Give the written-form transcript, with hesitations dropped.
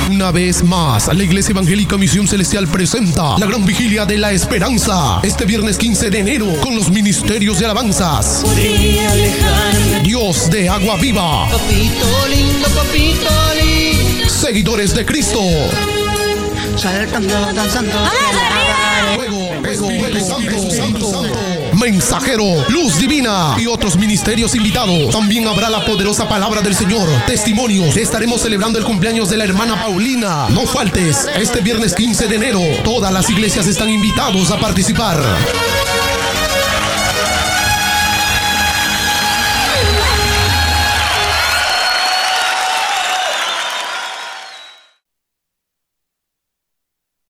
Una vez más, la Iglesia Evangélica Misión Celestial presenta la Gran Vigilia de la Esperanza este viernes 15 de enero con los ministerios de alabanzas. Podría alejarme. Dios de Agua Viva. Papito lindo, papito lindo. Seguidores de Cristo. Saltando, danzando. Fuego, Espíritu Santo. Mensajero, Luz Divina y otros ministerios invitados. También habrá la poderosa palabra del Señor. Testimonios. Estaremos celebrando el cumpleaños de la hermana Paulina. No faltes. Este viernes 15 de enero. Todas las iglesias están invitados a participar.